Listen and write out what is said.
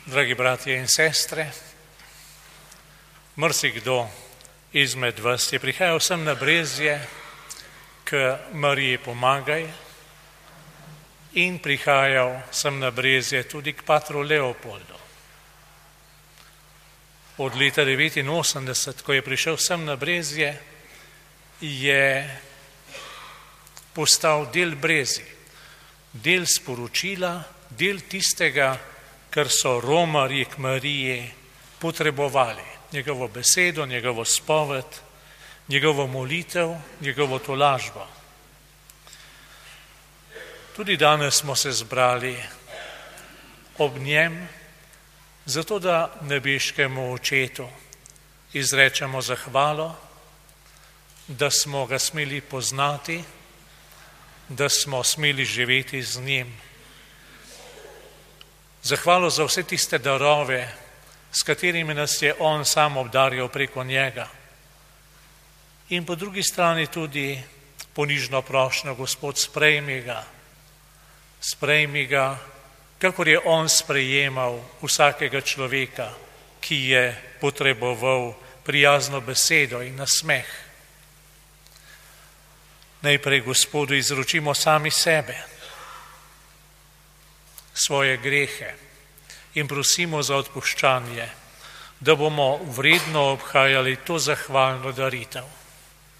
Dragi bratje in sestre, marsikdo izmed vas je prihajal sem na Brezje k Mariji Pomagaj in prihajal sem na Brezje tudi k patru Leopoldu. Od leta 1989, ko je prišel sem na Brezje, je postal del Brezij, del sporočila, del tistega, kar so romarji k Mariji potrebovali. Njegovo besedo, njegovo spoved, njegovo molitev, njegovo tolažbo. Tudi danes smo se zbrali ob njem, zato da nebeškemu očetu izrečemo zahvalo, da smo ga smeli poznati, da smo smeli živeti z njim. Zahvalo za vse tiste darove, s katerimi nas je on sam obdarjal preko njega. In po drugi strani tudi ponižno prošnjo, Gospod, sprejmi ga, kakor je on sprejemal vsakega človeka, ki je potreboval prijazno besedo in nasmeh. Najprej Gospodu izročimo sami sebe, svoje grehe in prosimo za odpuščanje, da bomo vredno obhajali to zahvalno daritev.